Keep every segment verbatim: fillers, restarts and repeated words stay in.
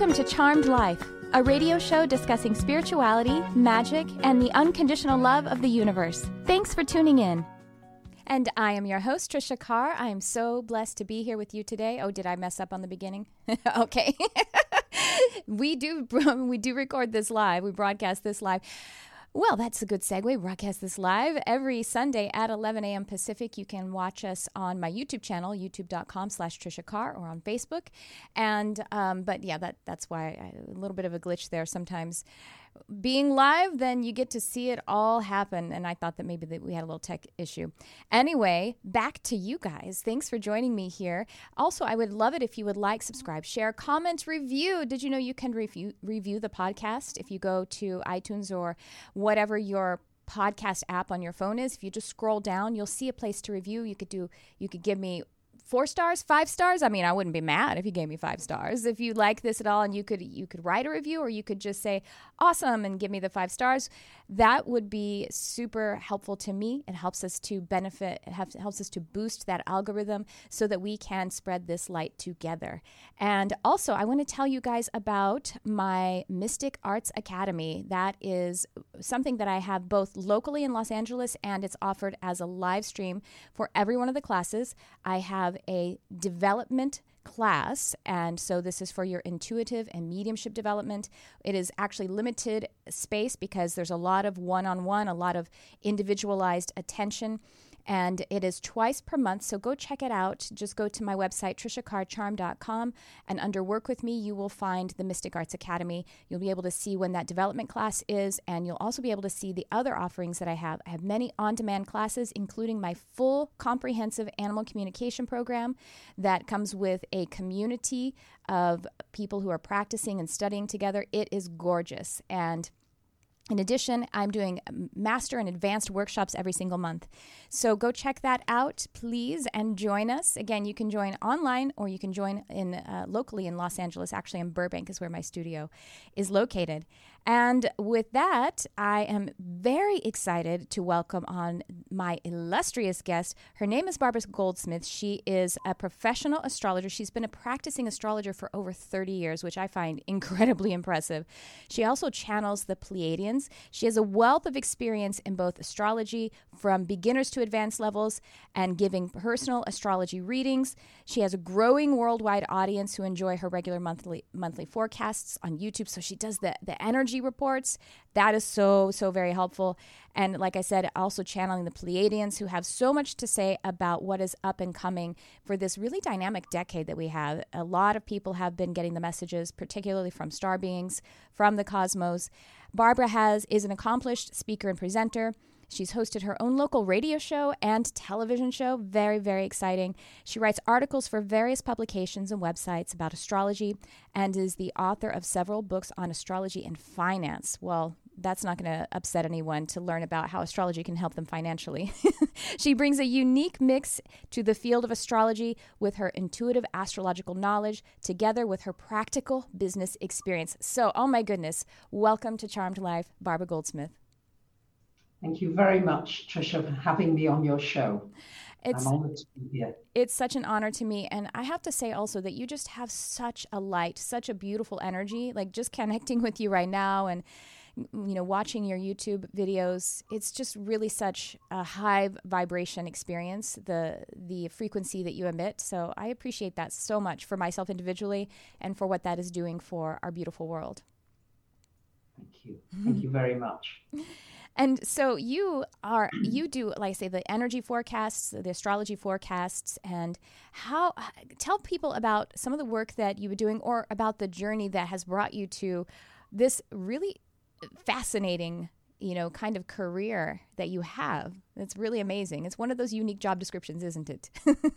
Welcome to Charmed Life, a radio show discussing spirituality, magic, and the unconditional love of the universe. Thanks for tuning in. And I am your host, Trisha Carr. I am so blessed to be here with you today. Oh, did I mess up on the beginning? Okay. we do we do record this live. We broadcast this live. Well, that's a good segue. We broadcast this live every Sunday at eleven a.m. Pacific. You can watch us on my YouTube channel, youtube.com slash Trisha Carr, or on Facebook. And, um, but yeah, that that's why I, a little bit of a glitch there sometimes. Being live, then you get to see it all happen. And I thought that maybe that we had a little tech issue. Anyway, back to you guys. Thanks for joining me here. Also, I would love it if you would like, subscribe, share, comment, review. Did you know you can review, review the podcast if you go to iTunes or whatever your podcast app on your phone is? If you just scroll down, you'll see a place to review. You could do, you could give me Four stars, five stars. I mean, I wouldn't be mad if you gave me five stars. If you like this at all, and you could you could write a review, or you could just say awesome and give me the five stars. That would be super helpful to me. It helps us to benefit. It helps us to boost that algorithm so that we can spread this light together. And also, I want to tell you guys about my Mystic Arts Academy. That is something that I have both locally in Los Angeles, and it's offered as a live stream for every one of the classes. I have a development class, and so this is for your intuitive and mediumship development. It is actually limited space because there's a lot of one-on-one, a lot of individualized attention, and it is twice per month, so go check it out. Just go to my website, trisha carr charm dot com, and under Work With Me, you will find the Mystic Arts Academy. You'll be able to see when that development class is, and you'll also be able to see the other offerings that I have. I have many on-demand classes, including my full comprehensive animal communication program that comes with a community of people who are practicing and studying together. It is gorgeous, and in addition, I'm doing master and advanced workshops every single month. So go check that out, please, and join us. Again, you can join online, or you can join in uh, locally in Los Angeles. Actually, in Burbank is where my studio is located. And with that, I am very excited to welcome on my illustrious guest. Her name is Barbara Goldsmith. She is a professional astrologer. She's been a practicing astrologer for over thirty years, which I find incredibly impressive. She also channels the Pleiadians. She has a wealth of experience in both astrology, from beginners to advanced levels, and giving personal astrology readings. She has a growing worldwide audience who enjoy her regular monthly monthly forecasts on YouTube. So she does the, the energy reports. That is so, so very helpful. And like I said, also channeling the Pleiadians, who have so much to say about what is up and coming for this really dynamic decade that we have. A lot of people have been getting the messages, particularly from star beings, from the cosmos. Barbara has is an accomplished speaker and presenter. She's hosted her own local radio show and television show. Very, very exciting. She writes articles for various publications and websites about astrology, and is the author of several books on astrology and finance. Well, that's not going to upset anyone to learn about how astrology can help them financially. She brings a unique mix to the field of astrology with her intuitive astrological knowledge, together with her practical business experience. So, oh my goodness, welcome to Charmed Life, Barbara Goldsmith. Thank you very much, Trisha, for having me on your show. It's, I'm honored to be here. It's such an honor to me. And I have to say also that you just have such a light, such a beautiful energy, like just connecting with you right now and, you know, watching your YouTube videos. It's just really such a high vibration experience, the the frequency that you emit. So I appreciate that so much for myself individually and for what that is doing for our beautiful world. Thank you. Thank you very much. And so you are, you do, like I say, the energy forecasts, the astrology forecasts, and how, tell people about some of the work that you were doing, or about the journey that has brought you to this really fascinating, you know, kind of career that you have. It's really amazing. It's one of those unique job descriptions, isn't it?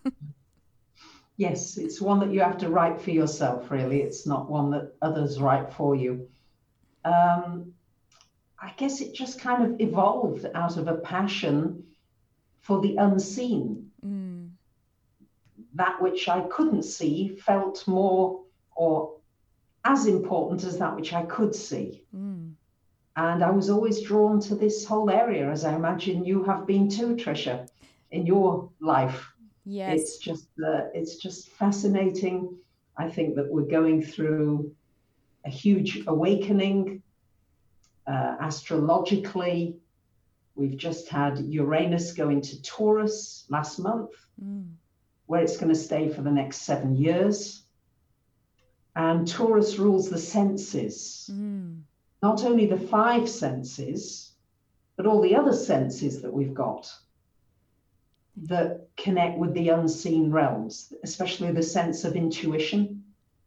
Yes, it's one that you have to write for yourself, really. It's not one that others write for you. Um, I guess it just kind of evolved out of a passion for the unseen. Mm. That which I couldn't see felt more or as important as that which I could see. Mm. And I was always drawn to this whole area, as I imagine you have been too, Trisha, in your life. Yes. It's just, uh, it's just fascinating. I think that we're going through a huge awakening. Uh, astrologically, we've just had Uranus go into Taurus last month, mm. where it's going to stay for the next seven years. And Taurus rules the senses, mm. not only the five senses, but all the other senses that we've got that connect with the unseen realms, especially the sense of intuition,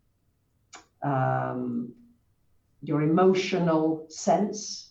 um, your emotional sense,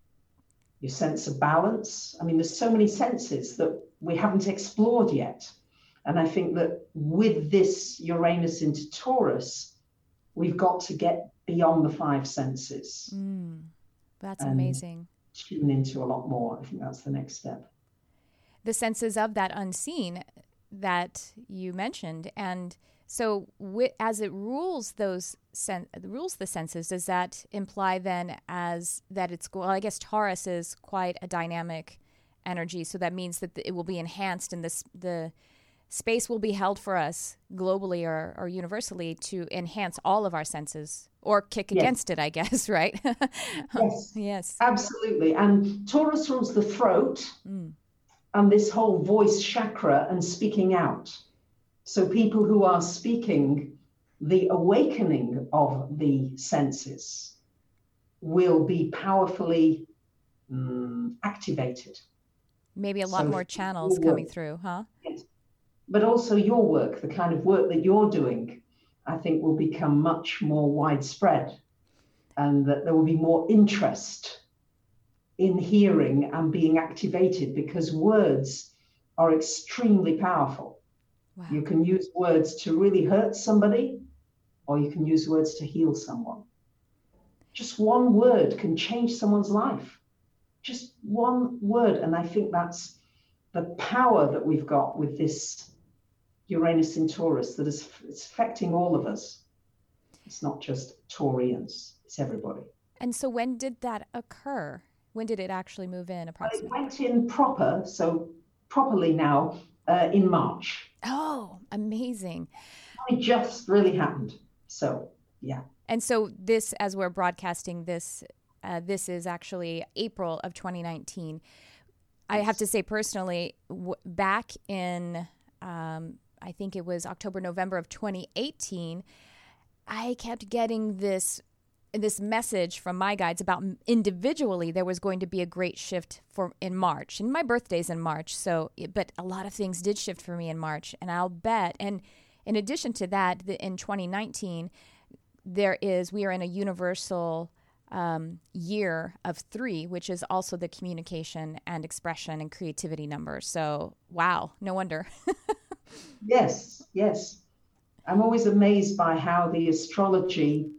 your sense of balance. I mean, there's so many senses that we haven't explored yet. And I think that with this Uranus into Taurus, we've got to get beyond the five senses. Mm, that's amazing. Tune into a lot more. I think that's the next step. The senses of that unseen that you mentioned. And so w- as it rules those sen- rules the senses, does that imply then as that it's, well, I guess Taurus is quite a dynamic energy. So that means that it will be enhanced and this, the space will be held for us globally or, or universally to enhance all of our senses or kick yes. against it, I guess, right? Yes. Yes. Absolutely. And Taurus rules the throat. Mm. And this whole voice chakra and speaking out. So people who are speaking, the awakening of the senses will be powerfully um, activated. Maybe a lot so more channels coming work, through, huh? Yes. But also your work, the kind of work that you're doing, I think will become much more widespread and that there will be more interest in hearing and being activated because words are extremely powerful. Wow. You can use words to really hurt somebody, or you can use words to heal someone. Just one word can change someone's life. Just one word. And I think that's the power that we've got with this Uranus in Taurus that is it's affecting all of us. It's not just Taurians, it's everybody. And so when did that occur? When did it actually move in approximately? Well, it went in proper, so properly now, uh, in March. Oh, amazing. It just really happened. So, yeah. And so this, as we're broadcasting this, uh, this is actually April of twenty nineteen. I have to say personally, w- back in, um, I think it was October, November of twenty eighteen, I kept getting this this message from my guides about individually there was going to be a great shift for in March. And my birthday's in March, so but a lot of things did shift for me in March. And I'll bet, and in addition to that, the, in twenty nineteen, there is we are in a universal um, year of three, which is also the communication and expression and creativity number. So, wow, no wonder. Yes, yes. I'm always amazed by how the astrology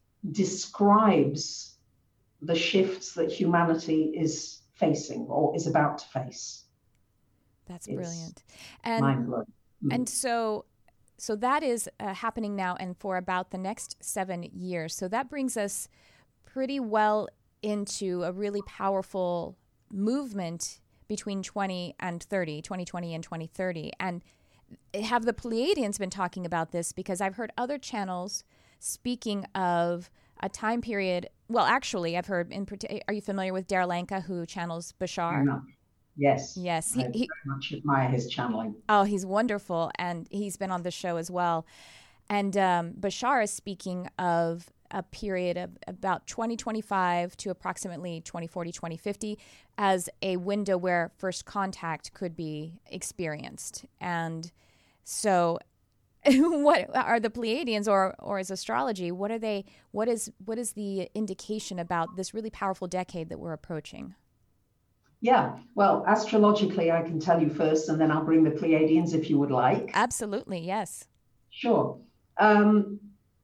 describes the shifts that humanity is facing or is about to face. That's it's brilliant. And mind-blowing. Mm. And so so that is uh, happening now and for about the next seven years. So that brings us pretty well into a really powerful movement between twenty and thirty, twenty twenty and twenty thirty. And have the Pleiadians been talking about this? Because I've heard other channels speaking of a time period. Well, actually, I've heard, in, are you familiar with Derilanka, who channels Bashar? No. Yes. Yes. He, I very much admire his channeling. Oh, he's wonderful. And he's been on the show as well. And um, Bashar is speaking of a period of about twenty twenty-five to approximately twenty forty, twenty fifty as a window where first contact could be experienced. And so what are the Pleiadians or or is astrology, what are they what is what is the indication about this really powerful decade that we're approaching? Yeah, well, astrologically I can tell you first and then I'll bring the Pleiadians if you would like. Absolutely, yes. Sure. Um,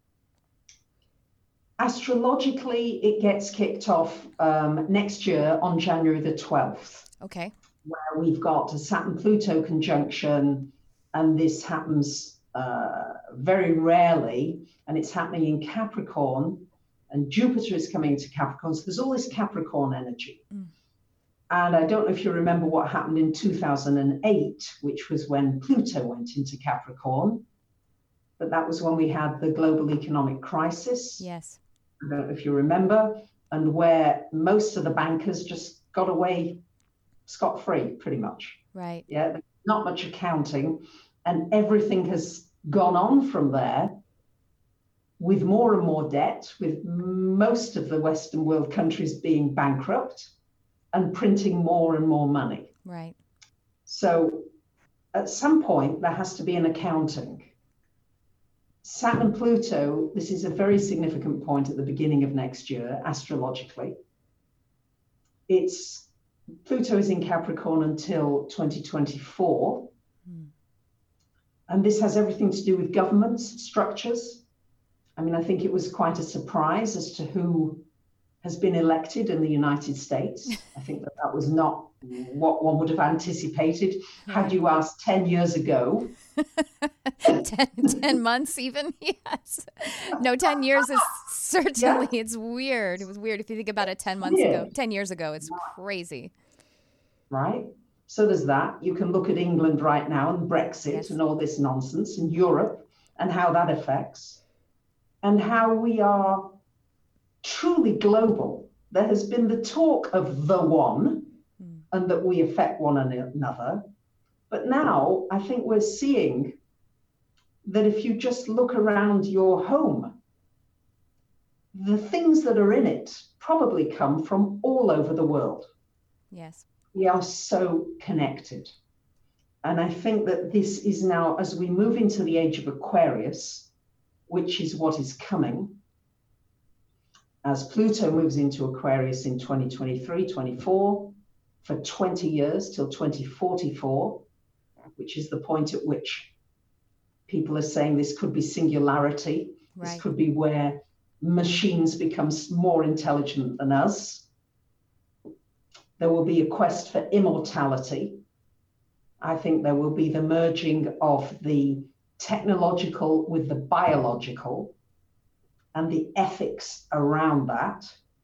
Astrologically, it gets kicked off um, next year on January the twelfth. Okay. Where we've got a Saturn-Pluto conjunction, and this happens uh, very rarely, and it's happening in Capricorn, and Jupiter is coming to Capricorn, so there's all this Capricorn energy. Mm. And I don't know if you remember what happened in two thousand eight, which was when Pluto went into Capricorn, but that was when we had the global economic crisis. Yes. I don't know if you remember, and where most of the bankers just got away scot-free, pretty much. Right. Yeah, not much accounting, and everything has gone on from there with more and more debt, with most of the Western world countries being bankrupt and printing more and more money. Right. So at some point, there has to be an accounting. Saturn and Pluto, this is a very significant point at the beginning of next year, astrologically. It's Pluto is in Capricorn until twenty twenty-four. Hmm. And this has everything to do with governments, structures. I mean, I think it was quite a surprise as to who has been elected in the United States. I think that that was not what one would have anticipated had right. you asked ten years ago. ten, ten months even? Yes. No, ten years is certainly, yeah. It's weird. It was weird if you think about it ten months yeah. ago, ten years ago. It's crazy. Right? So there's that. You can look at England right now and Brexit yes. and all this nonsense, and Europe and how that affects, and how we are truly global. There has been the talk of the one mm. and that we affect one another. But now I think we're seeing that if you just look around your home, the things that are in it probably come from all over the world. Yes. We are so connected. And I think that this is now, as we move into the age of Aquarius, which is what is coming, as Pluto moves into Aquarius in twenty twenty-three, twenty-four, for twenty years till twenty forty-four, which is the point at which people are saying this could be singularity. Right. This could be where machines become more intelligent than us. There will be a quest for immortality. I think there will be the merging of the technological with the biological and the ethics around that.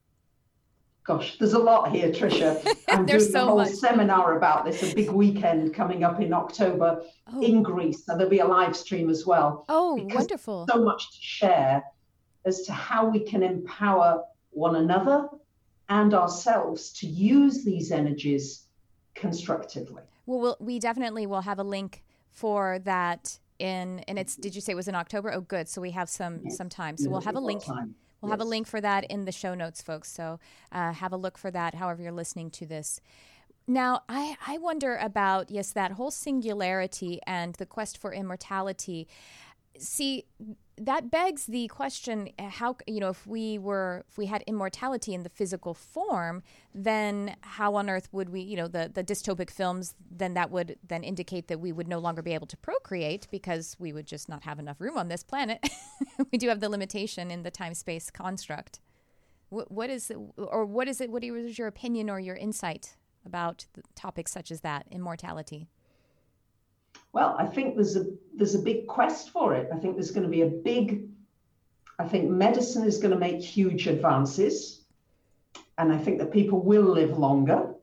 Gosh, there's a lot here, Tricia. I'm doing so a whole much. seminar about this, a big weekend coming up in October oh. in Greece. So there'll be a live stream as well. Oh, wonderful. So much to share as to how we can empower one another and ourselves to use these energies constructively. Well, we'll we definitely will have a link for that in, and it's, did you say it was in October? Oh, good. So we have some, yes. some time. So we'll have a link. Time. We'll yes. have a link for that in the show notes, folks. So uh, have a look for that, however you're listening to this. Now, I, I wonder about, yes, that whole singularity and the quest for immortality. See, that begs the question, how, you know, if we were, if we had immortality in the physical form, then how on earth would we, you know, the, the dystopic films, then that would then indicate that we would no longer be able to procreate because we would just not have enough room on this planet. We do have the limitation in the time-space construct. What, what is, it, or what is it, what is your opinion or your insight about topics such as that, immortality? Well, I think there's a there's a big quest for it. I think there's going to be a big, I think medicine is going to make huge advances. And I think that people will live longer.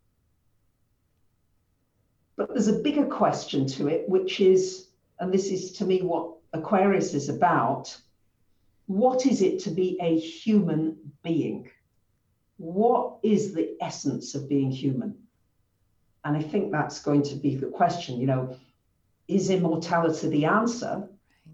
But there's a bigger question to it, which is, and this is to me what Aquarius is about, what is it to be a human being? What is the essence of being human? And I think that's going to be the question, you know, is immortality the answer?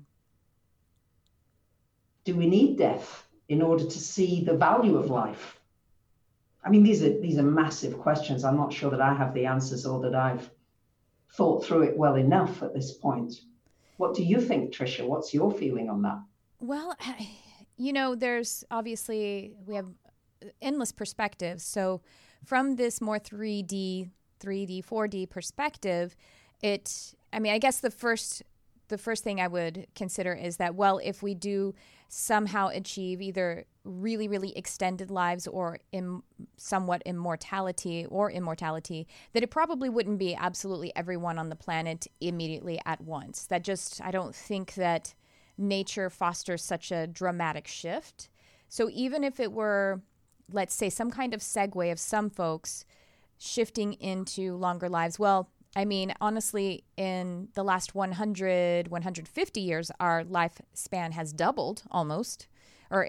Do we need death in order to see the value of life? I mean, these are these are massive questions. I'm not sure that I have the answers or that I've thought through it well enough at this point. What do you think, Tricia? What's your feeling on that? Well, you know, there's obviously, we have endless perspectives. So from this more three D, three D, four D perspective, it, I mean, I guess the first the first thing I would consider is that, well, if we do somehow achieve either really, really extended lives or im- somewhat immortality or immortality, that it probably wouldn't be absolutely everyone on the planet immediately at once. That just, I don't think that nature fosters such a dramatic shift. So even if it were, let's say, some kind of segue of some folks shifting into longer lives, well, I mean, honestly, in the last one hundred, one hundred fifty years, our lifespan has doubled almost, or it,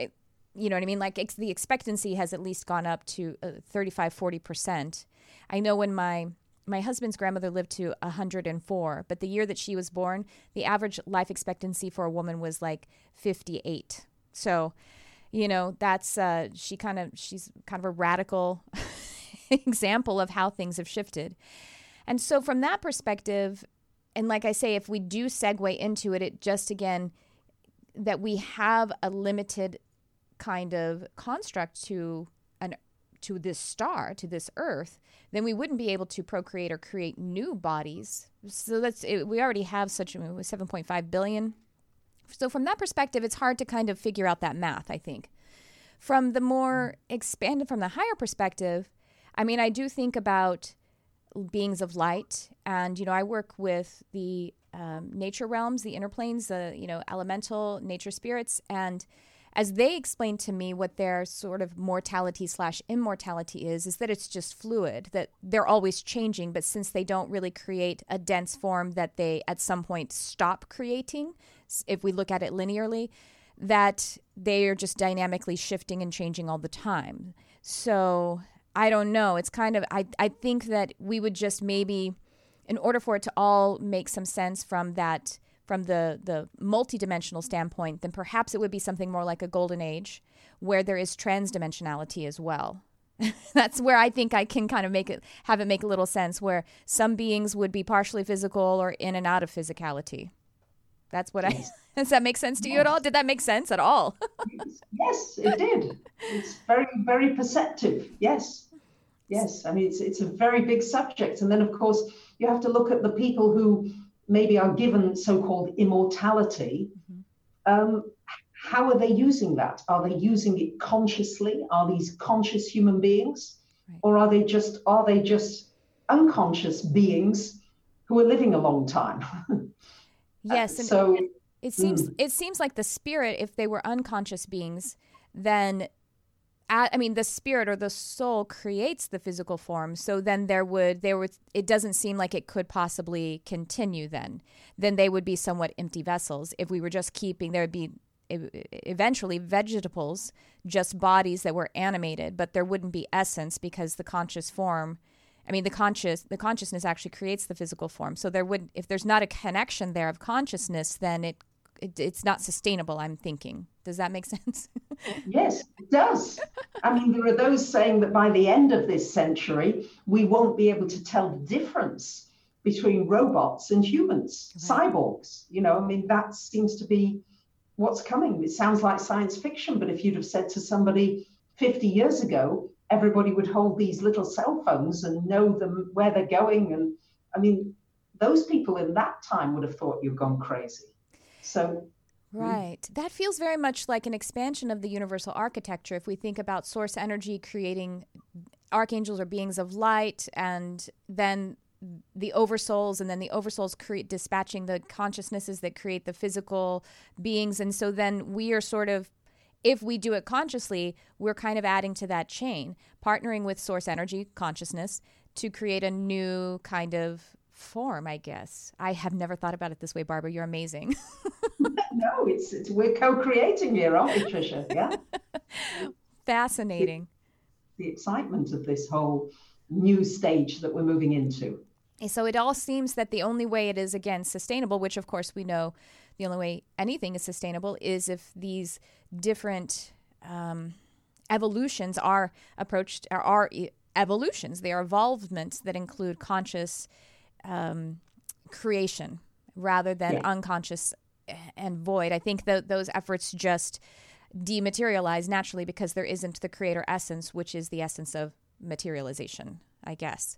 you know what I mean? Like ex- the expectancy has at least gone up to uh, thirty-five, forty percent. I know when my my husband's grandmother lived to one hundred four, but the year that she was born, the average life expectancy for a woman was like fifty-eight. So, you know, that's, uh, she kind of, she's kind of a radical example of how things have shifted. And so from that perspective, and like I say, if we do segue into it, it just, again, that we have a limited kind of construct to an to this star, to this Earth, then we wouldn't be able to procreate or create new bodies. So that's it, we already have such a seven point five billion. So from that perspective, it's hard to kind of figure out that math, I think. From the more expanded, from the higher perspective, I mean, I do think about beings of light, and, you know, I work with the um, nature realms, the inner planes, the, you know, elemental nature spirits, and as they explain to me what their sort of mortality slash immortality is, is that it's just fluid, that they're always changing, but since they don't really create a dense form that they at some point stop creating, if we look at it linearly, that they are just dynamically shifting and changing all the time. So I don't know. It's kind of, I, I think that we would just maybe, in order for it to all make some sense from that, from the, the multidimensional standpoint, then perhaps it would be something more like a golden age where there is transdimensionality as well. That's where I think I can kind of make it, have it make a little sense, where some beings would be partially physical or in and out of physicality. That's what I, does that make sense to yes. you at all? Did that make sense at all? Yes, it did. It's very, very perceptive. Yes. Yes. I mean, it's, it's a very big subject. And then, of course, you have to look at the people who maybe are given so-called immortality. Mm-hmm. Um, how are they using that? Are they using it consciously? Are these conscious human beings? Right. Or are they just, are they just unconscious beings who are living a long time? Yes, and so it, it seems mm. it seems like the spirit, if they were unconscious beings, then at, I mean the spirit or the soul creates the physical form. So then there would there would it doesn't seem like it could possibly continue. Then then they would be somewhat empty vessels. If we were just keeping, there would be eventually vegetables, just bodies that were animated, but there wouldn't be essence because the conscious form. I mean, the conscious, the consciousness actually creates the physical form. So there would, if there's not a connection there of consciousness, then it, it it's not sustainable, I'm thinking. Does that make sense? Yes, it does. I mean, there are those saying that by the end of this century, we won't be able to tell the difference between robots and humans, right. Cyborgs. You know, I mean, that seems to be what's coming. It sounds like science fiction, but if you'd have said to somebody fifty years ago, everybody would hold these little cell phones and know them where they're going. And I mean, those people in that time would have thought you've gone crazy. So, right. Mm. That feels very much like an expansion of the universal architecture. If we think about source energy creating archangels or beings of light, and then the oversouls, and then the oversouls create dispatching the consciousnesses that create the physical beings. And so then we are sort of, if we do it consciously, we're kind of adding to that chain, partnering with source energy, consciousness, to create a new kind of form, I guess. I have never thought about it this way, Barbara. You're amazing. No, it's, it's we're co-creating here, aren't we, Tricia? Yeah. Fascinating. The, the excitement of this whole new stage that we're moving into. So it all seems that the only way it is, again, sustainable, which of course we know the only way anything is sustainable is if these different um, evolutions are approached, are, are evolutions. They are evolvements that include conscious um, creation rather than yeah. unconscious and void. I think that those efforts just dematerialize naturally because there isn't the creator essence, which is the essence of materialization, I guess.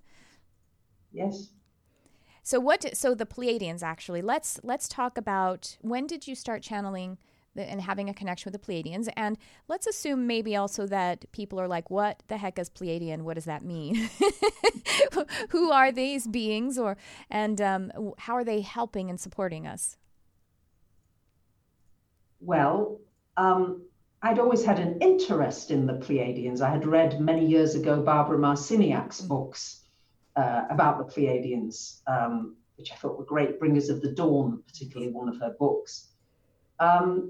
Yes. So what? So the Pleiadians, actually. Let's let's talk about, when did you start channeling the, and having a connection with the Pleiadians? And let's assume maybe also that people are like, what the heck is Pleiadian? What does that mean? Who are these beings, or and um, how are they helping and supporting us? Well, um, I'd always had an interest in the Pleiadians. I had read many years ago Barbara Marciniak's mm-hmm. books. Uh, about the Pleiadians, um, which I thought were great, Bringers of the Dawn, particularly one of her books. Um,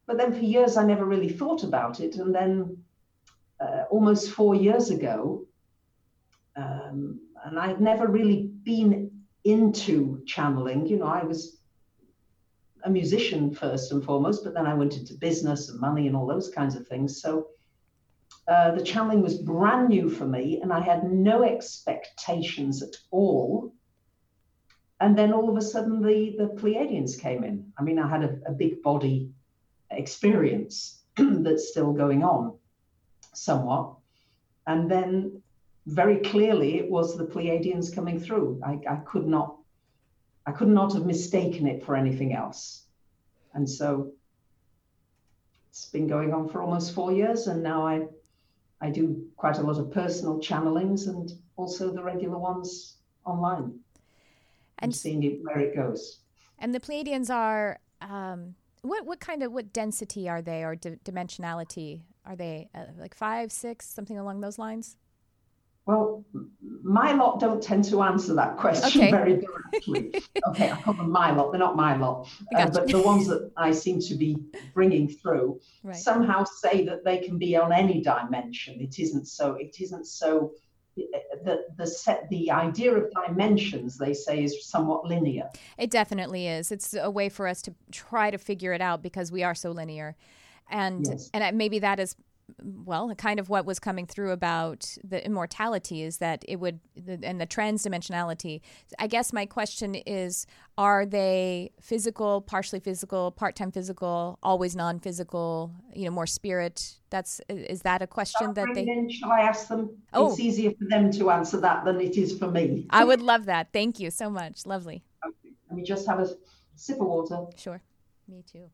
but then for years I never really thought about it. And then uh, almost four years ago, um, and I'd never really been into channeling. You know, I was a musician first and foremost, but then I went into business and money and all those kinds of things. So uh, the channeling was brand new for me, and I had no expectations at all. And then all of a sudden the, the Pleiadians came in. I mean, I had a, a big body experience that's still going on somewhat. And then very clearly it was the Pleiadians coming through. I, I could not, I could not have mistaken it for anything else. And so it's been going on for almost four years. And now I, I do quite a lot of personal channelings and also the regular ones online. And seeing it where it goes. And the Pleiadians are, um, what what kind of, what density are they, or di- dimensionality? Are they uh, like five, six, something along those lines? Well, my lot don't tend to answer that question okay. very directly. Okay, I call them my lot. They're not my lot. Uh, but the ones that I seem to be bringing through right. somehow say that they can be on any dimension. It isn't so, it isn't so, the the set the idea of dimensions, they say, is somewhat linear. It definitely is. It's a way for us to try to figure it out because we are so linear. And yes. and maybe that is, well, kind of what was coming through about the immortality is that it would, the, and the transdimensionality. I guess my question is, are they physical, partially physical, part-time physical, always non-physical, you know, more spirit? That's, is that a question that they... In, shall I ask them? Oh. It's easier for them to answer that than it is for me. I would love that. Thank you so much. Lovely. Okay. Let me just have a sip of water. Sure. Me too.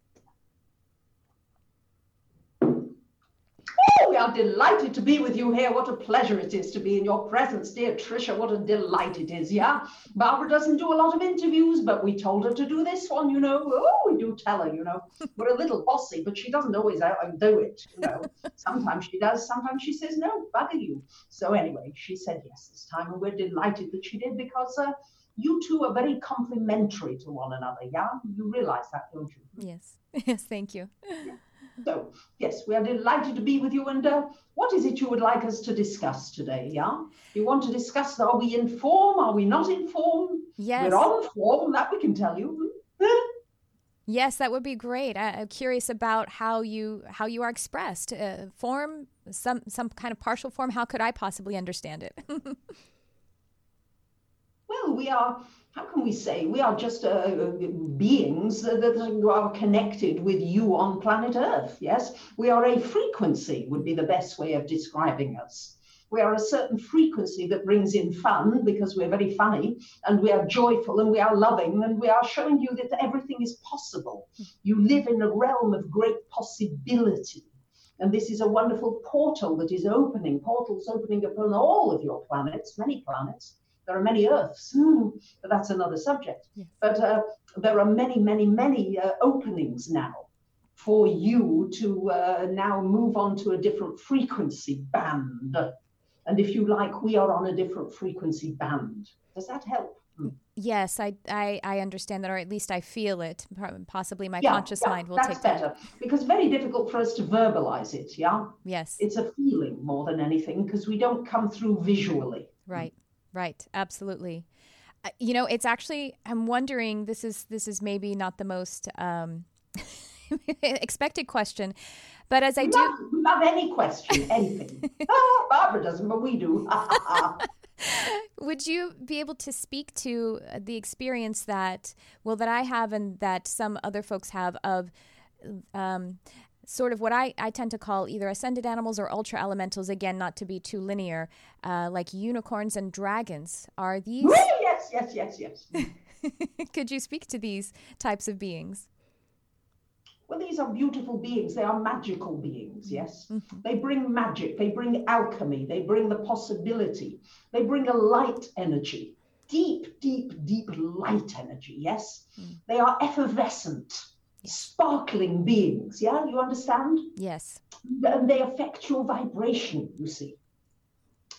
Oh, we are delighted to be with you here. What a pleasure it is to be in your presence, dear Tricia. What a delight it is, yeah? Barbara doesn't do a lot of interviews, but we told her to do this one, you know. Oh, we do tell her, you know. We're a little bossy, but she doesn't always do it, you know. Sometimes she does, sometimes she says, no, bugger you. So anyway, she said yes this time, and we're delighted that she did because uh, you two are very complementary to one another, yeah? You realize that, don't you? Yes, yes, thank you. Yeah. So, yes, we are delighted to be with you. And uh, what is it you would like us to discuss today, yeah? You want to discuss, are we in form? Are we not in form? Yes. We're on form, that we can tell you. Yes, that would be great. I, I'm curious about how you how you are expressed. Uh, form, some some kind of partial form. How could I possibly understand it? Well, we are... How can we say? We are just uh, beings that are connected with you on planet Earth, yes? We are a frequency, would be the best way of describing us. We are a certain frequency that brings in fun because we're very funny, and we are joyful, and we are loving, and we are showing you that everything is possible. You live in a realm of great possibility. And this is a wonderful portal that is opening, portals opening upon all of your planets, many planets. There are many Earths, but that's another subject. Yes. But uh, there are many, many, many uh, openings now for you to uh, now move on to a different frequency band. And if you like, we are on a different frequency band. Does that help? Yes, I, I, I understand that, or at least I feel it. Possibly my yeah, conscious yeah, mind will that's take better, that. Because it's very difficult for us to verbalize it, yeah? Yes. It's a feeling more than anything because we don't come through visually. Right. Right. Absolutely. Uh, you know, it's actually, I'm wondering, this is, this is maybe not the most um, expected question, but as I we do. Love, we love any question, anything. Oh, Barbara doesn't, but we do. Would you be able to speak to the experience that, well, that I have and that some other folks have of, um, sort of what I, I tend to call either ascended animals or ultra elementals, again, not to be too linear, uh, like unicorns and dragons. Are these? Oh, yes, yes, yes, yes. Could you speak to these types of beings? Well, these are beautiful beings. They are magical beings, yes? Mm-hmm. They bring magic. They bring alchemy. They bring the possibility. They bring a light energy, deep, deep, deep light energy, yes? Mm. They are effervescent. Sparkling beings, yeah, you understand? Yes. And they affect your vibration, you see.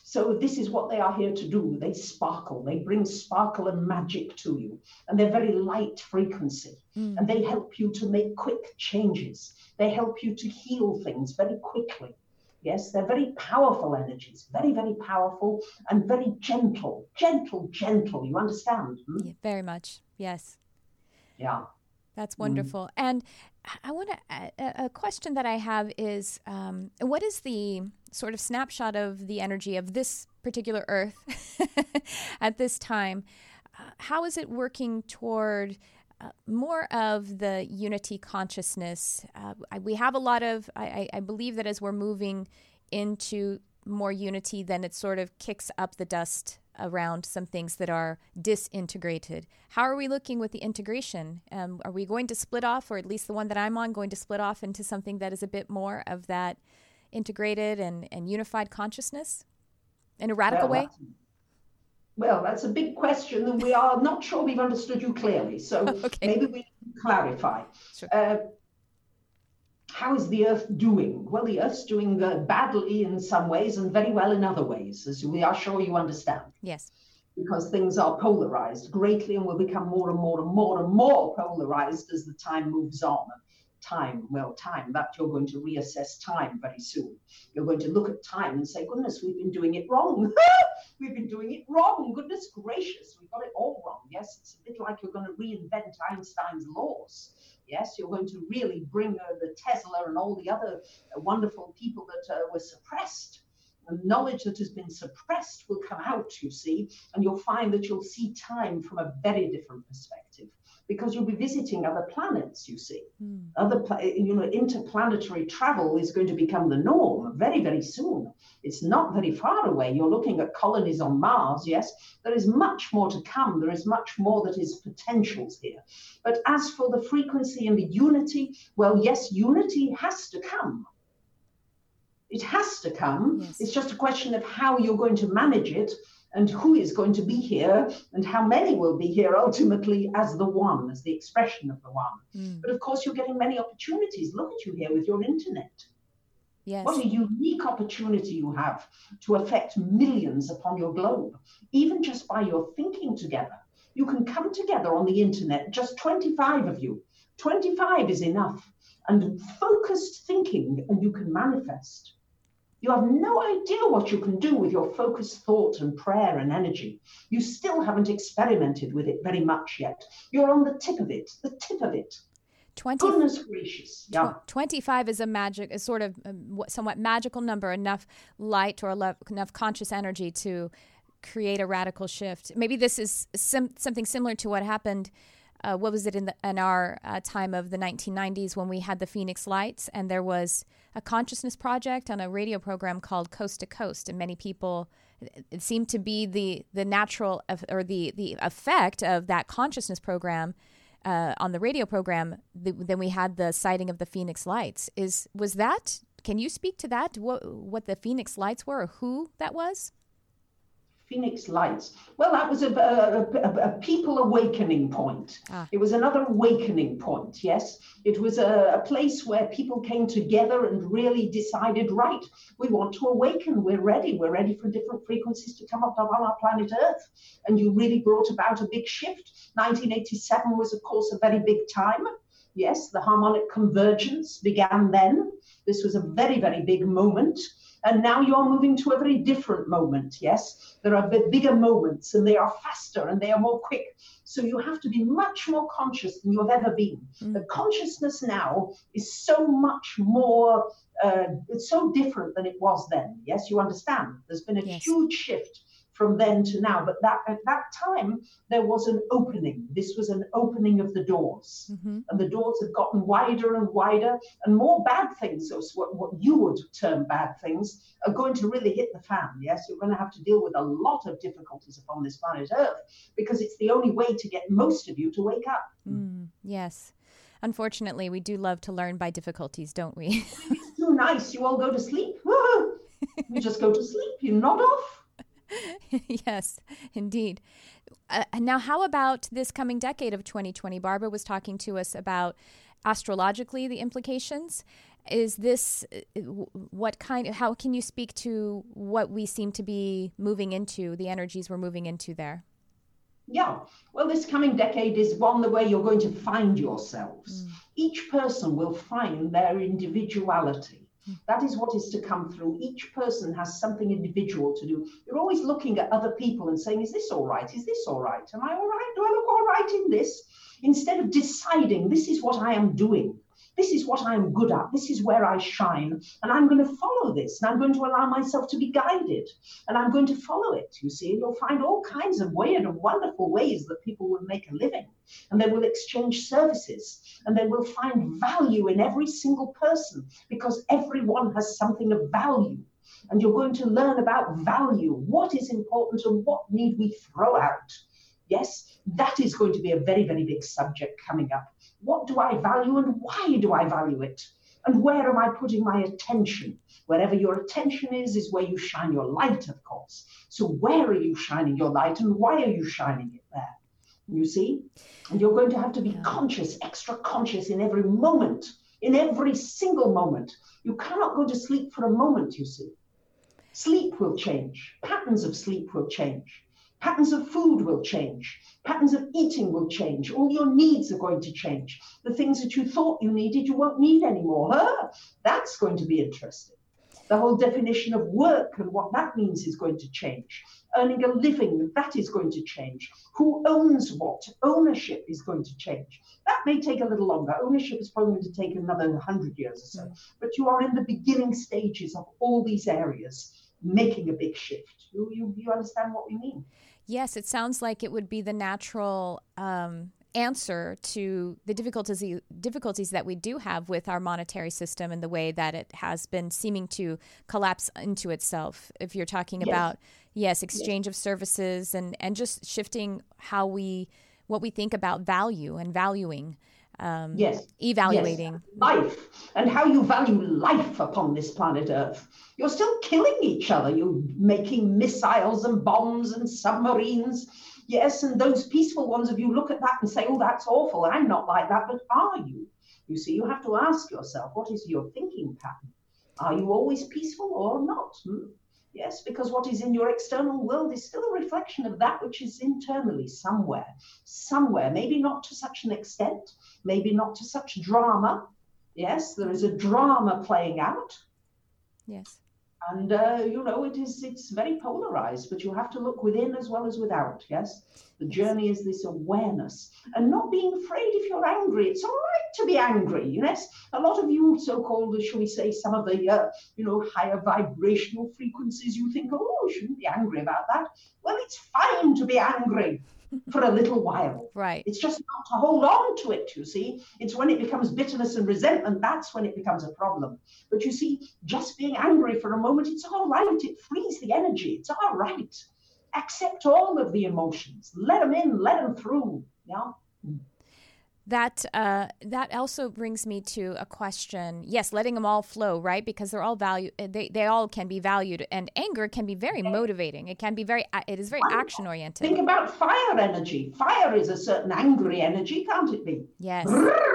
So this is what they are here to do. They sparkle. They bring sparkle and magic to you. And they're very light frequency. Mm. And they help you to make quick changes. They help you to heal things very quickly. Yes, they're very powerful energies, very, very powerful and very gentle, gentle, gentle. You understand? Hmm? Yeah, very much. Yes. Yeah. That's wonderful. Mm. And I want to, a, a question that I have is, um, what is the sort of snapshot of the energy of this particular Earth at this time? Uh, how is it working toward uh, more of the unity consciousness? Uh, I, we have a lot of, I, I believe that as we're moving into more unity, then it sort of kicks up the dust around some things that are disintegrated. How are we looking with the integration? Um, are we going to split off, or at least the one that I'm on, going to split off into something that is a bit more of that integrated and, and unified consciousness in a radical well, way? Well, that's a big question, and we are not sure we've understood you clearly. So okay. Maybe we can clarify. Sure. Uh, How is the Earth doing? Well, the Earth's doing uh, badly in some ways and very well in other ways, as we are sure you understand. Yes. Because things are polarized greatly and will become more and more and more and more polarized as the time moves on. Time, well, time, that you're going to reassess time very soon. You're going to look at time and say, goodness, we've been doing it wrong. We've been doing it wrong. Goodness gracious, we got it all wrong. Yes, it's a bit like you're going to reinvent Einstein's laws. Yes, you're going to really bring uh, the Tesla and all the other uh, wonderful people that uh, were suppressed. The knowledge that has been suppressed will come out, you see, and you'll find that you'll see time from a very different perspective, because you'll be visiting other planets, you see. Mm. Other, you know, interplanetary travel is going to become the norm very, very soon. It's not very far away. You're looking at colonies on Mars, yes. There is much more to come. There is much more that is potentials here. But as for the frequency and the unity, well, yes, unity has to come. It has to come. Yes. It's just a question of how you're going to manage it and who is going to be here and how many will be here ultimately as the one, as the expression of the one. Mm. But of course, you're getting many opportunities. Look at you here with your internet. Yes. What a unique opportunity you have to affect millions upon your globe, even just by your thinking together. You can come together on the internet, just twenty-five of you. twenty-five is enough. And focused thinking, and you can manifest. You have no idea what you can do with your focused thought and prayer and energy. You still haven't experimented with it very much yet. You're on the tip of it, the tip of it. twenty, Goodness gracious. Yeah. twenty-five is a magic, a sort of a somewhat magical number, enough light or enough conscious energy to create a radical shift. Maybe this is sim- something similar to what happened Uh, what was it in, the, in our uh, time of the nineteen nineties when we had the Phoenix Lights, and there was a consciousness project on a radio program called Coast to Coast, and many people, it seemed to be the the natural of, or the the effect of that consciousness program uh, on the radio program. The, then we had the sighting of the Phoenix Lights. Is was that? Can you speak to that? What what the Phoenix Lights were, or who that was? Phoenix Lights. Well, that was a, a, a, a people awakening point. Ah. It was another awakening point, yes. It was a, a place where people came together and really decided, right, we want to awaken. We're ready. We're ready for different frequencies to come up on our planet Earth. And you really brought about a big shift. nineteen eighty-seven was, of course, a very big time. Yes, the harmonic convergence began then. This was a very, very big moment. And now you're moving to a very different moment, yes? There are bigger moments, and they are faster, and they are more quick. So you have to be much more conscious than you have ever been. Mm. The consciousness now is so much more, uh, it's so different than it was then. Yes, you understand? There's been a yes. huge shift from then to now. But that at that time, there was an opening. This was an opening of the doors. Mm-hmm. And the doors have gotten wider and wider, and more bad things, so what, what you would term bad things, are going to really hit the fan. Yes, you're going to have to deal with a lot of difficulties upon this planet Earth, because it's the only way to get most of you to wake up. Mm, yes. Unfortunately, we do love to learn by difficulties, don't we? It's too nice. You all go to sleep. You just go to sleep. You nod off. Yes, indeed. Uh, now, how about this coming decade of twenty twenty? Barbara was talking to us about astrologically the implications. Is this what kind of, how can you speak to what we seem to be moving into, the energies we're moving into there? Yeah, well, this coming decade is one the way you're going to find yourselves. Mm. Each person will find their individuality. Mm. That is what is to come through. Each person has something individual to do. You're always looking at other people and saying, is this all right? Is this all right? Am I all right? Do I look all right in this? Instead of deciding, this is what I am doing. This is what I'm good at. This is where I shine. And I'm going to follow this. And I'm going to allow myself to be guided. And I'm going to follow it, you see. You'll find all kinds of weird and wonderful ways that people will make a living. And they will exchange services. And they will find value in every single person because everyone has something of value. And you're going to learn about value. What is important and what need we throw out? Yes, that is going to be a very, very big subject coming up. What do I value and why do I value it? And where am I putting my attention? Wherever your attention is, is where you shine your light, of course. So where are you shining your light and why are you shining it there? You see? And you're going to have to be conscious, extra conscious in every moment, in every single moment. You cannot go to sleep for a moment, you see. Sleep will change. Patterns of sleep will change. Patterns of food will change. Patterns of eating will change. All your needs are going to change. The things that you thought you needed, you won't need anymore. Huh? That's going to be interesting. The whole definition of work and what that means is going to change. Earning a living, that is going to change. Who owns what? Ownership is going to change. That may take a little longer. Ownership is probably going to take another one hundred years or so. But you are in the beginning stages of all these areas, making a big shift. You, you, you understand what we mean? Yes, it sounds like it would be the natural um, answer to the difficulties difficulties that we do have with our monetary system and the way that it has been seeming to collapse into itself. If you're talking yes. about, yes, exchange yes. of services and, and just shifting how we, what we think about value and valuing. Um, yes. Evaluating. Yes. Life and how you value life upon this planet Earth. You're still killing each other. You're making missiles and bombs and submarines. Yes, and those peaceful ones, if you look at that and say, oh, that's awful, I'm not like that, but are you? You see, you have to ask yourself, what is your thinking pattern? Are you always peaceful or not? Hmm? Yes, because what is in your external world is still a reflection of that which is internally somewhere, somewhere, maybe not to such an extent, maybe not to such drama. Yes, there is a drama playing out. Yes. And, uh, you know, it is, it's very polarized, but you have to look within as well as without, yes? The journey is this awareness and not being afraid if you're angry. It's all right to be angry, yes? A lot of you so-called, shall we say, some of the, uh, you know, higher vibrational frequencies, you think, oh, you shouldn't be angry about that. Well, it's fine to be angry for a little while. Right. It's just not to hold on to it, you see. It's when it becomes bitterness and resentment, that's when it becomes a problem. But you see, just being angry for a moment, it's all right. It frees the energy. It's all right. Accept all of the emotions. Let them in, let them through. Yeah. That uh, that also brings me to a question. Yes, letting them all flow, right? Because they're all value. They they all can be valued, and anger can be very motivating. It can be very. It is very action oriented. Think about fire energy. Fire is a certain angry energy, can't it be? Yes.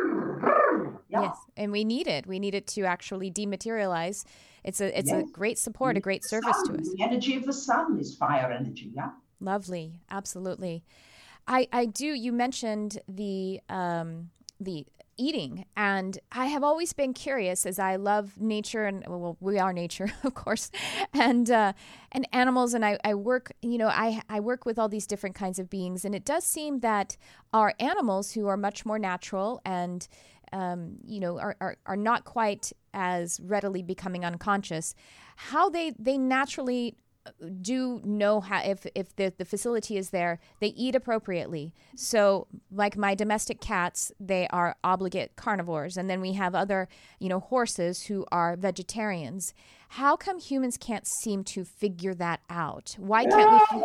Yeah. Yes, and we need it. We need it to actually dematerialize. It's a it's yes. a great support, a great service sun. to us. The energy of the sun is fire energy. Yeah. Lovely, absolutely. I, I do. You mentioned the um, the eating, and I have always been curious, as I love nature, and well, we are nature, of course, and uh, and animals, and I, I work. You know, I I work with all these different kinds of beings, and it does seem that our animals, who are much more natural and um, you know, are, are are not quite as readily becoming unconscious, how they they naturally do know how, if if the, the facility is there, they eat appropriately. So like my domestic cats, they are obligate carnivores. And then we have other, you know, horses who are vegetarians. How come humans can't seem to figure that out? Why can't we?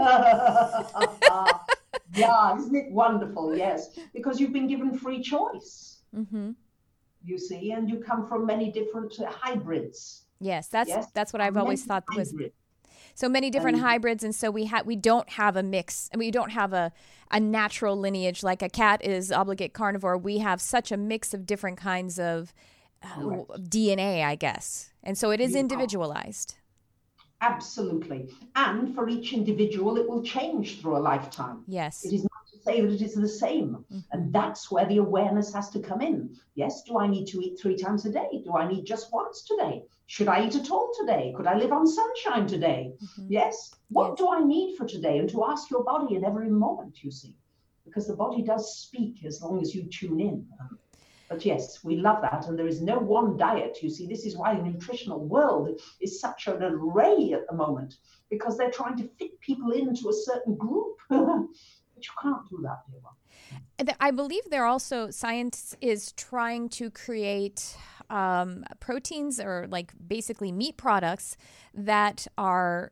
Yeah, isn't it wonderful? Yes, because you've been given free choice. Mm-hmm. You see, and you come from many different uh, hybrids. Yes, that's yes? that's what I've many always thought was. Hybrids. So many different um, hybrids, and so we ha- we don't have a mix. We don't have a, a natural lineage like a cat is obligate carnivore. We have such a mix of different kinds of uh, D N A, I guess. And so it is You are. individualized. Absolutely. And for each individual, it will change through a lifetime. Yes. It is not to say that it is the same. Mm-hmm. And that's where the awareness has to come in. Yes, do I need to eat three times a day? Do I need just once today? Should I eat at all today? Could I live on sunshine today? Mm-hmm. Yes. What Yes. do I need for today? And to ask your body in every moment, you see, because the body does speak as long as you tune in. But yes, we love that. And there is no one diet. You see, this is why the nutritional world is such an array at the moment, because they're trying to fit people into a certain group. But you can't do that, dear one. I believe they're also, science is trying to create um, proteins or like basically meat products that are,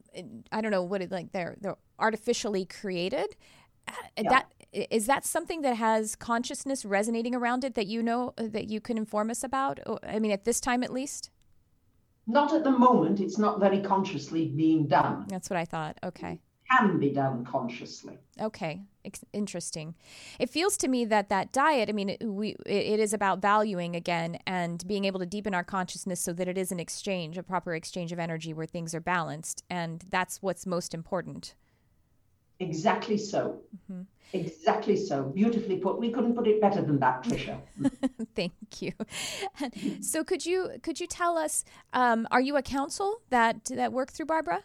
I don't know what it like, they're, they're artificially created. Yeah. That is that something that has consciousness resonating around it that you know that you can inform us about? I mean, at this time, at least. Not at the moment. It's not very consciously being done. That's what I thought. Okay. It can be done consciously. Okay. Interesting. It feels to me that that diet, I mean, it, we it is about valuing again and being able to deepen our consciousness so that it is an exchange, a proper exchange of energy where things are balanced. And that's what's most important. Exactly so. Mm-hmm. Exactly so. Beautifully put. We couldn't put it better than that, Tricia. Thank you. So could you could you tell us, um, are you a council that, that work through Barbara?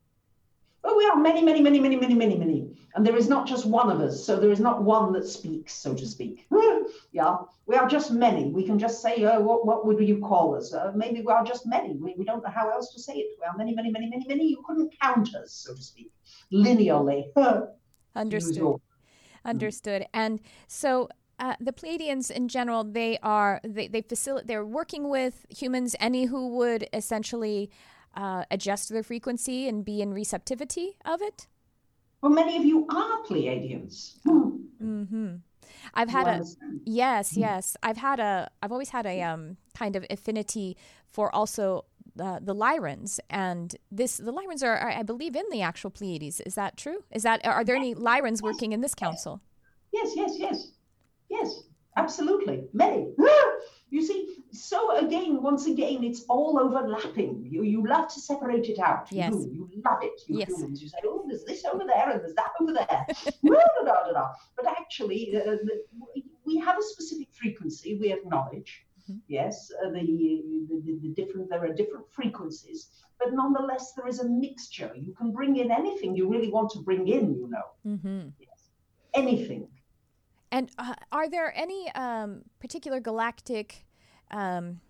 Well, we are many, many, many, many, many, many, many. And there is not just one of us. So there is not one that speaks, so to speak. Yeah, we are just many. We can just say, uh, what, what would you call us? Uh, maybe we are just many. We, we don't know how else to say it. We are many, many, many, many, many. You couldn't count us, so to speak, linearly. Understood. Understood. And so uh, the Pleiadians in general, they are, they, they facilitate, they're working with humans, any who would essentially uh, adjust their frequency and be in receptivity of it. Well, many of you are Pleiadians. Mm-hmm. I've had a, yes, yes. I've had a, I've always had a um, kind of affinity for also Uh, the Lyrans, and this the Lyrans are, are, I believe, in the actual Pleiades. Is that true? Is that are there any Lyrans working in this council? Yes, yes, yes, yes, absolutely, many. You see, so again, once again, it's all overlapping. You you love to separate it out. Yes, you, you love it. You yes. humans, you say, oh, there's this over there and there's that over there. da, da, da, da. But actually, uh, the, we have a specific frequency. We acknowledge. Yes, uh, the, the, the different there are different frequencies, but nonetheless there is a mixture. You can bring in anything you really want to bring in, you know. Mm-hmm. Yes, anything. And uh, are there any um, particular galactic, um,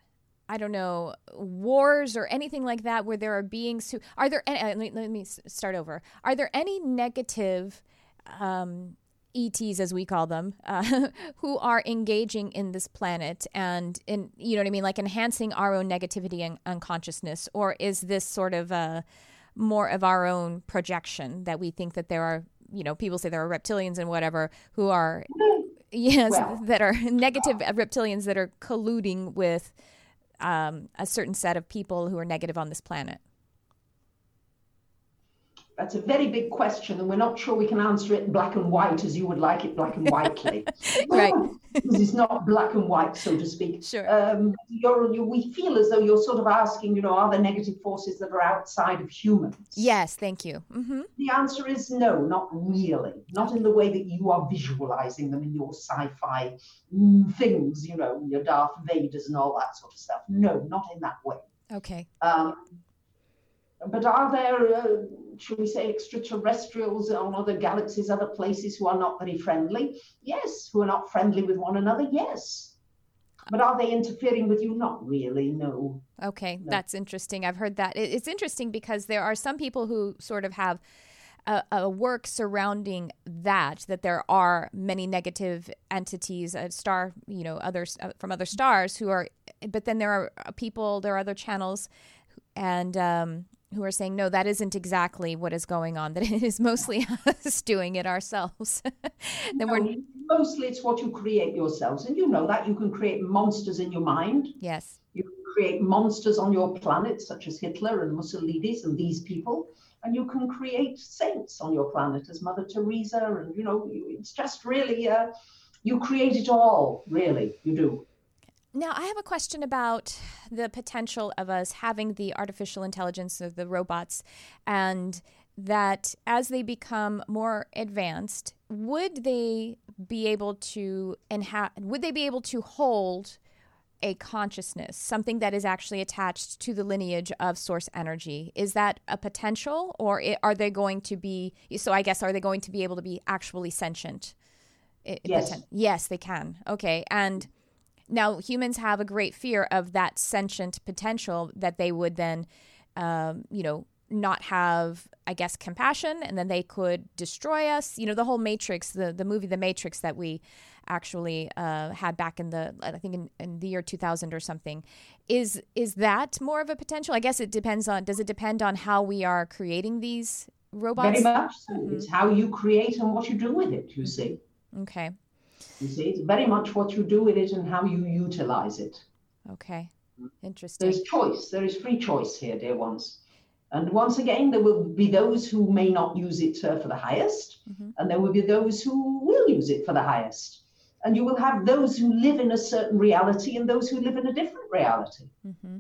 I don't know, wars or anything like that where there are beings who are there? Any, uh, let, let me start over. Are there any negative Um, E Ts, as we call them, uh, who are engaging in this planet and, in you know what I mean, like enhancing our own negativity and unconsciousness? Or is this sort of a, more of our own projection that we think that there are, you know, people say there are reptilians and whatever who are, yes, well, that are negative uh, reptilians that are colluding with um, a certain set of people who are negative on this planet? That's a very big question, and we're not sure we can answer it black and white as you would like it black and whitely. Right. Because it's not black and white, so to speak. Sure. Um, you're, you, we feel as though you're sort of asking, you know, are there negative forces that are outside of humans? Yes, thank you. Mm-hmm. The answer is no, not really. Not in the way that you are visualizing them in your sci-fi things, you know, your Darth Vaders and all that sort of stuff. No, not in that way. Okay. Um, But are there, uh, should we say, extraterrestrials on other galaxies, other places who are not very friendly? Yes. Who are not friendly with one another? Yes. But are they interfering with you? Not really, no. Okay, no. That's interesting. I've heard that. It's interesting because there are some people who sort of have a, a work surrounding that, that there are many negative entities, a star, you know, others uh, from other stars who are, but then there are people, there are other channels and, um, who are saying, no, that isn't exactly what is going on, that it is mostly us doing it ourselves. Then no, we're... Mostly it's what you create yourselves. And you know that. You can create monsters in your mind. Yes. You can create monsters on your planet, such as Hitler and Mussolini and these people. And you can create saints on your planet, as Mother Teresa. And, you know, it's just really, uh, you create it all, really, you do. Now, I have a question about the potential of us having the artificial intelligence of the robots, and that as they become more advanced, would they be able to inha- would they be able to hold a consciousness, something that is actually attached to the lineage of source energy? Is that a potential, or are they going to be, so I guess, are they going to be able to be actually sentient? Yes. Poten- yes, they can. Okay. And now humans have a great fear of that sentient potential, that they would then, um, you know, not have, I guess, compassion, and then they could destroy us. You know, the whole Matrix, the, the movie The Matrix that we actually uh, had back in the, I think in, in the year two thousand or something. Is is that more of a potential? I guess it depends on, does it depend on how we are creating these robots? Very much so. Mm-hmm. It's how you create and what you do with it, you mm-hmm. see. Okay. You see, it's very much what you do with it and how you utilize it. Okay. Interesting. There's choice. There is free choice here, dear ones. And once again, there will be those who may not use it uh, for the highest, mm-hmm. and there will be those who will use it for the highest. And you will have those who live in a certain reality and those who live in a different reality. Mm-hmm.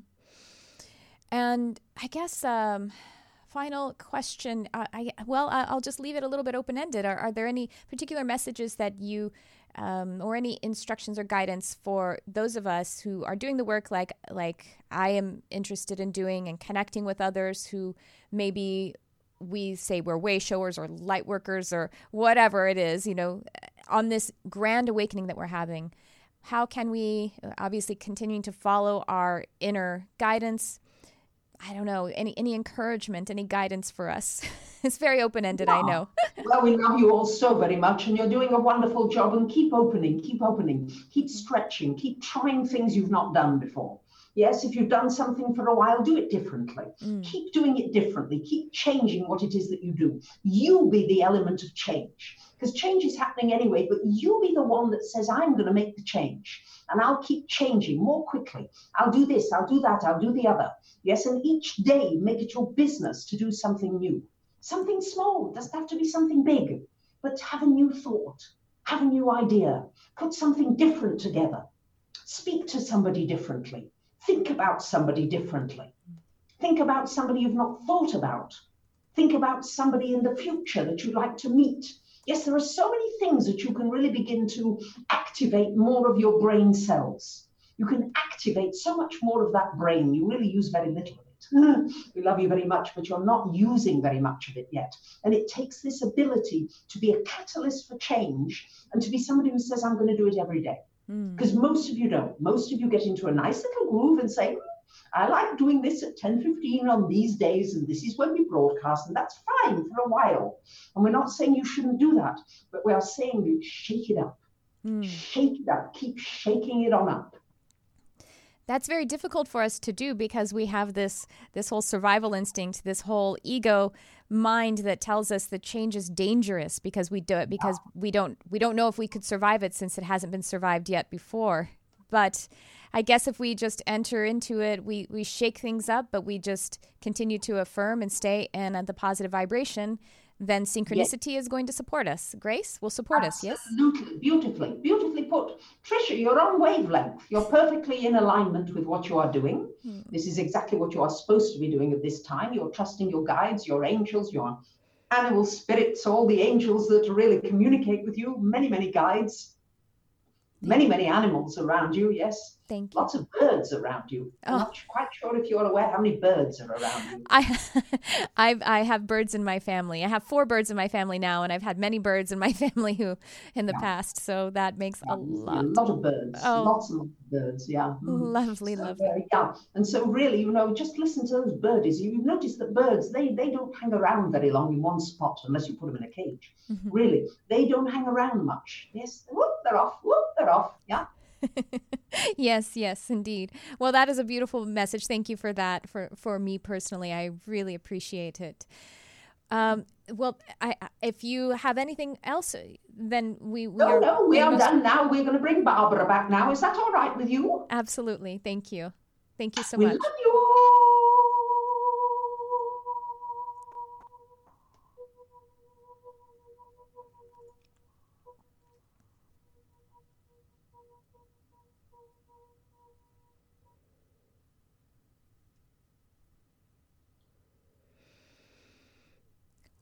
And I guess... Um... Final question. Uh, I well, I'll just leave it a little bit open-ended. Are, are there any particular messages that you, um, or any instructions or guidance for those of us who are doing the work like like I am interested in doing, and connecting with others who maybe we say we're way showers or light workers or whatever it is, you know, on this grand awakening that we're having? How can we, obviously continuing to follow our inner guidance, I don't know, any any encouragement, any guidance for us? It's very open-ended, yeah. I know. Well, we love you all so very much, and you're doing a wonderful job, and keep opening, keep opening, keep stretching, keep trying things you've not done before. Yes, if you've done something for a while, do it differently. Mm. Keep doing it differently. Keep changing what it is that you do. You be the element of change, because change is happening anyway, but you be the one that says, I'm going to make the change, and I'll keep changing more quickly. I'll do this, I'll do that, I'll do the other. Yes, and each day make it your business to do something new. Something small. It doesn't have to be something big, but have a new thought, have a new idea, put something different together, speak to somebody differently, think about somebody differently, think about somebody you've not thought about, think about somebody in the future that you'd like to meet. Yes, there are so many things that you can really begin to activate more of your brain cells. You can activate so much more of that brain. You really use very little of it. We love you very much, but you're not using very much of it yet. And it takes this ability to be a catalyst for change and to be somebody who says, I'm going to do it every day. Because mm. most of you don't. Most of you get into a nice little groove and say, I like doing this at ten fifteen on these days, and this is when we broadcast, and that's fine for a while. And we're not saying you shouldn't do that, but we are saying you shake it up. Mm. Shake it up. Keep shaking it on up. That's very difficult for us to do because we have this this whole survival instinct, this whole ego mind that tells us that change is dangerous because we do it because we don't we don't know if we could survive it since it hasn't been survived yet before. But I guess if we just enter into it, we, we shake things up, but we just continue to affirm and stay in the positive vibration, then synchronicity yes. is going to support us. Grace will support Absolutely. us, yes? Absolutely. Beautifully. Beautifully put. Tricia, you're on wavelength. You're perfectly in alignment with what you are doing. Hmm. This is exactly what you are supposed to be doing at this time. You're trusting your guides, your angels, your animal spirits, all the angels that really communicate with you, many, many guides. Many, many animals around you, yes. Thank you. Lots of birds around you. I'm oh. not quite sure if you're aware how many birds are around you. I, I've, I have birds in my family. I have four birds in my family now, and I've had many birds in my family who, in the yeah. past, so that makes yeah, a lot. A lot of birds, oh. lots and lots of birds, yeah. Mm. Lovely, so, lovely. Uh, yeah, and so really, you know, just listen to those birdies. You notice that birds, they, they don't hang around very long in one spot unless you put them in a cage. Mm-hmm. Really, they don't hang around much. Yes, whoop, they're off, whoop, they're off, yeah. Yes, yes, indeed. Well, that is a beautiful message. Thank you for that. For for me personally, I really appreciate it. Um, well, I, if you have anything else, then we, we no, are... No, we are done now. We're going to bring Barbara back now. Is that all right with you? Absolutely. Thank you. Thank you so we much. We love you.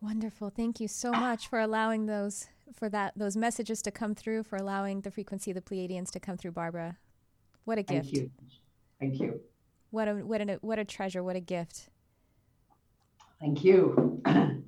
Wonderful. Thank you so much for allowing those for that those messages to come through, for allowing the frequency of the Pleiadians to come through, Barbara. What a gift. Thank you. Thank you. What a what a what a treasure, what a gift. Thank you.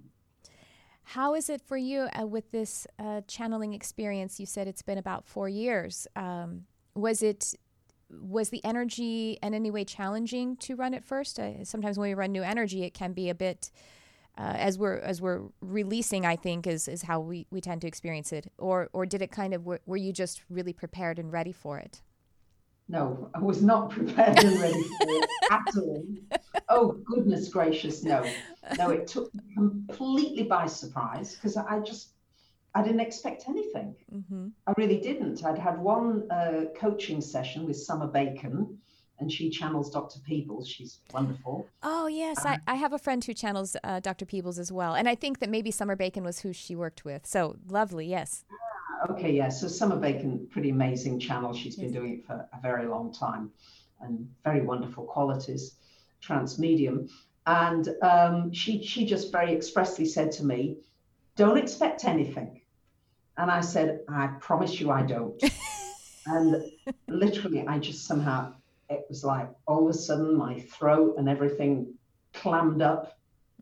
How is it for you uh, with this uh, channeling experience? You said it's been about four years. Um, was it was the energy in any way challenging to run at first? Uh, sometimes when we run new energy, it can be a bit uh, as we're as we're releasing. I think is is how we, we tend to experience it. Or or did it kind of were, were you just really prepared and ready for it? No, I was not prepared and ready for it at all. Oh, goodness gracious, no. No, it took me completely by surprise because I just, I didn't expect anything. Mm-hmm. I really didn't. I'd had one uh, coaching session with Summer Bacon, and she channels Doctor Peebles. She's wonderful. Oh, yes. Um, I, I have a friend who channels uh, Doctor Peebles as well. And I think that maybe Summer Bacon was who she worked with. So lovely, yes. Okay, yeah. So Summer Bacon, pretty amazing channel. She's been yes. doing it for a very long time and very wonderful qualities, trance medium. And um, she she just very expressly said to me, don't expect anything. And I said, I promise you I don't. And literally, I just somehow, it was like all of a sudden my throat and everything clammed up.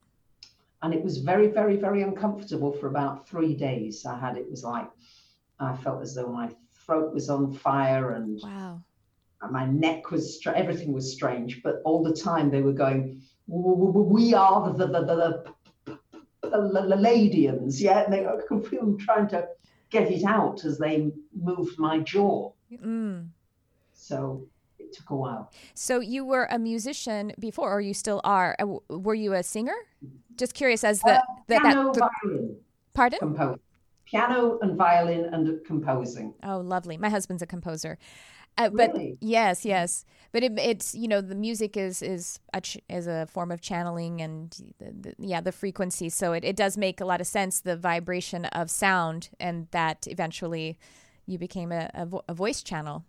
And it was very, very, very uncomfortable for about three days. I had, it was like, I felt as though my throat was on fire and wow. my neck was, everything was strange. But all the time they were going, we are the, the, the, the, the, the Pleiadians, yeah? And they, I could feel them trying to get it out as they moved my jaw. Mm. So it took a while. So you were a musician before, or you still are. Were you a singer? Just curious as the... Uh, the piano, that, violin. Pardon? Compose. Piano and violin and composing. Oh, lovely. My husband's a composer. Uh, but really? Yes, yes. But it, it's, you know, the music is is a, ch- is a form of channeling and, the, the, yeah, the frequency. So it, it does make a lot of sense, the vibration of sound, and that eventually you became a, a, vo- a voice channel.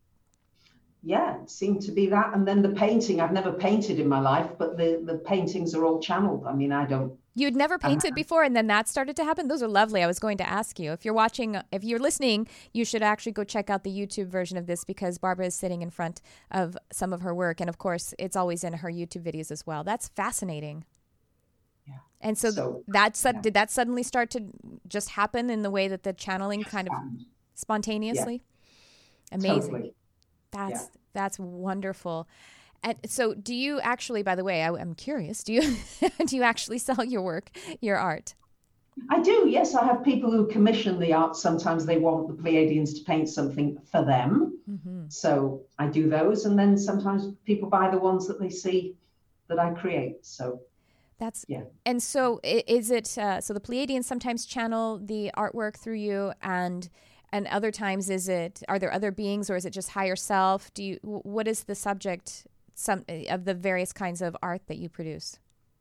Yeah, it seemed to be that. And then the painting, I've never painted in my life, but the, the paintings are all channeled. I mean, I don't. You'd never painted uh, before, and then that started to happen? Those are lovely. I was going to ask you. If you're watching, if you're listening, you should actually go check out the YouTube version of this, because Barbara is sitting in front of some of her work. And of course, it's always in her YouTube videos as well. That's fascinating. Yeah. And so, so that yeah. did that suddenly start to just happen in the way that the channeling kind of spontaneously? Yeah. Amazing. Totally. That's yeah. that's wonderful. And so, do you actually? By the way, I, I'm curious. Do you do you actually sell your work, your art? I do. Yes, I have people who commission the art. Sometimes they want the Pleiadians to paint something for them, mm-hmm. so I do those. And then sometimes people buy the ones that they see that I create. So that's yeah. And so, is it? Uh, so the Pleiadians sometimes channel the artwork through you, and. And other times, is it? Are there other beings, or is it just higher self? Do you? What is the subject? Some of the various kinds of art that you produce.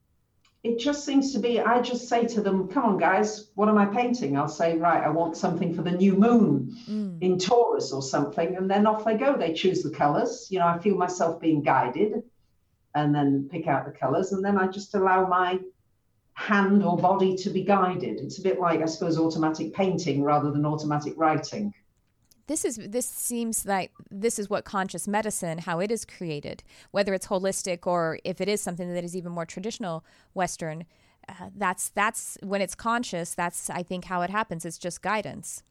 It just seems to be. I just say to them, "Come on, guys, what am I painting?" I'll say, "Right, I want something for the new moon mm. in Taurus or something," and then off they go. They choose the colors. You know, I feel myself being guided, and then pick out the colors, and then I just allow my hand or body to be guided. It's a bit like, I suppose, automatic painting rather than automatic writing. This is this seems like this is what conscious medicine, how it is created, whether it's holistic or if it is something that is even more traditional Western. Uh, that's that's when it's conscious. That's I think how it happens. It's just guidance.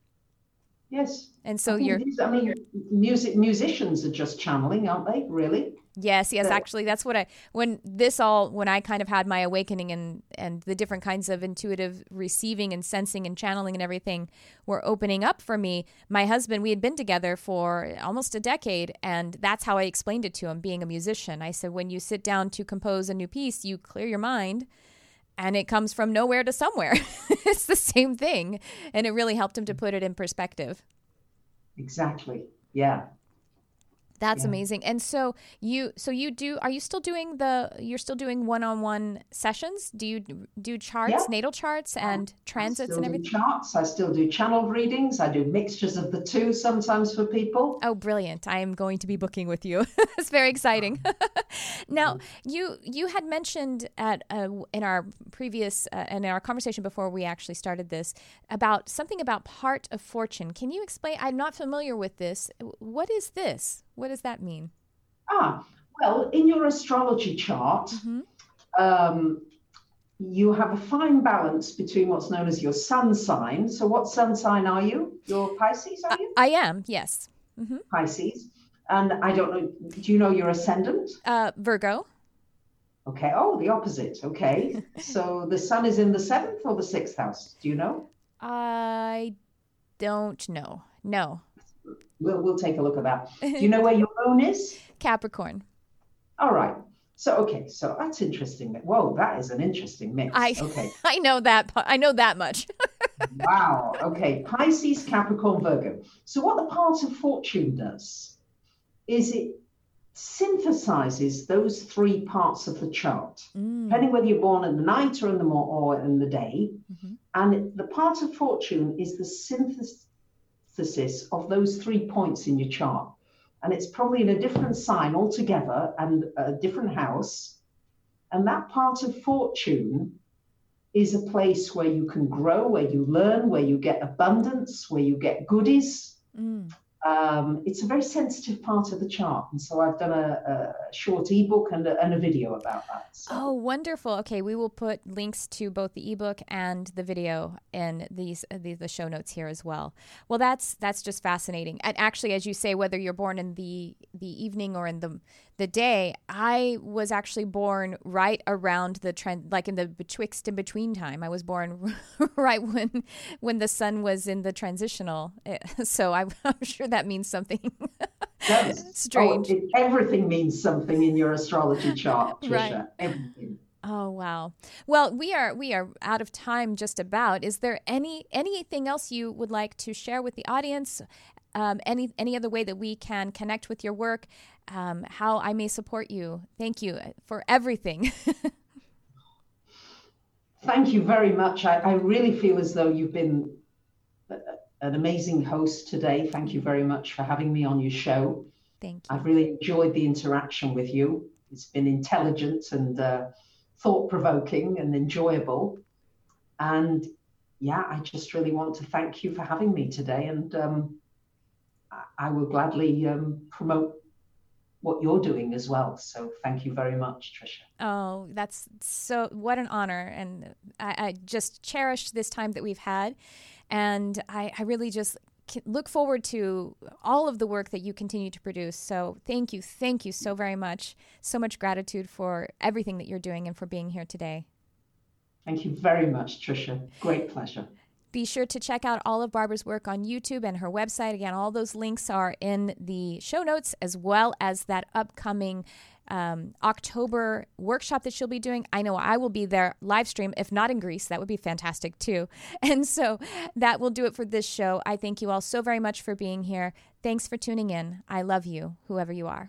Yes. And so I you're. Is, I mean, music musicians are just channeling, aren't they? Really? Yes, yes, actually, that's what I, when this all, when I kind of had my awakening and, and the different kinds of intuitive receiving and sensing and channeling and everything were opening up for me, my husband, we had been together for almost a decade, and that's how I explained it to him, being a musician. I said, when you sit down to compose a new piece, you clear your mind, and it comes from nowhere to somewhere. It's the same thing, and it really helped him to put it in perspective. Exactly, yeah. That's Yeah. amazing. And so you, so you do, are you still doing the, you're still doing one-on-one sessions? Do you do charts, Yeah. natal charts and transits and I still everything? do charts. I still do channel readings. I do mixtures of the two sometimes for people. Oh, brilliant. I am going to be booking with you. It's very exciting. Now, you you had mentioned at uh, in our previous, uh, in our conversation before we actually started this, about something about part of fortune. Can you explain? I'm not familiar with this. What is this? What does that mean? Ah, well, in your astrology chart, Mm-hmm. um, you have a fine balance between what's known as your sun sign. So what sun sign are you? You're Pisces, are you? I, I am, yes. Mm-hmm. Pisces. And I don't know, do you know your ascendant? Uh, Virgo. Okay. Oh, the opposite. Okay. So the sun is in the seventh or the sixth house? Do you know? I don't know. No. We'll, we'll take a look at that. Do you know where your moon is? Capricorn. All right. So, okay. So that's interesting. Whoa, that is an interesting mix. I Okay. I know that. I know that much. Wow. Okay. Pisces, Capricorn, Virgo. So what the part of fortune does is it synthesizes those three parts of the chart, Mm. depending whether you're born in the night or in the mo- or in the day. Mm-hmm. And the part of fortune is the synthesis of those three points in your chart. And it's probably in a different sign altogether and a different house. And that part of fortune is a place where you can grow, where you learn, where you get abundance, where you get goodies. Mm. Um, it's a very sensitive part of the chart. And so I've done a, a short ebook and a, and a video about that. So. Oh, wonderful. Okay, we will put links to both the ebook and the video in these uh, the, the show notes here as well. Well, that's that's just fascinating. And actually, as you say, whether you're born in the the evening or in the the day, I was actually born right around the trend, like in the betwixt and between time. I was born right when when the sun was in the transitional. So I'm, I'm sure that means something. Yes. Strange. Oh, it, everything means something in your astrology chart, Trisha. Right. Everything. Oh, wow. Well, we are we are out of time just about. Is there any anything else you would like to share with the audience? Um, any any other way that we can connect with your work? Um, how I may support you? Thank you for everything. Thank you very much. I, I really feel as though you've been a, an amazing host today. Thank you very much for having me on your show. Thank you. I've really enjoyed the interaction with you. It's been intelligent and uh, thought-provoking and enjoyable. And yeah, I just really want to thank you for having me today. And um, I, I will gladly um, promote what you're doing as well. So thank you very much, Trisha. Oh, that's so, what an honor. And I, I just cherish this time that we've had. And I, I really just look forward to all of the work that you continue to produce. So thank you. Thank you so very much. So much gratitude for everything that you're doing and for being here today. Thank you very much, Trisha. Great pleasure. Be sure to check out all of Barbara's work on YouTube and her website. Again, all those links are in the show notes, as well as that upcoming um, October workshop that she'll be doing. I know I will be there live stream, if not in Greece. That would be fantastic too. And so that will do it for this show. I thank you all so very much for being here. Thanks for tuning in. I love you, whoever you are.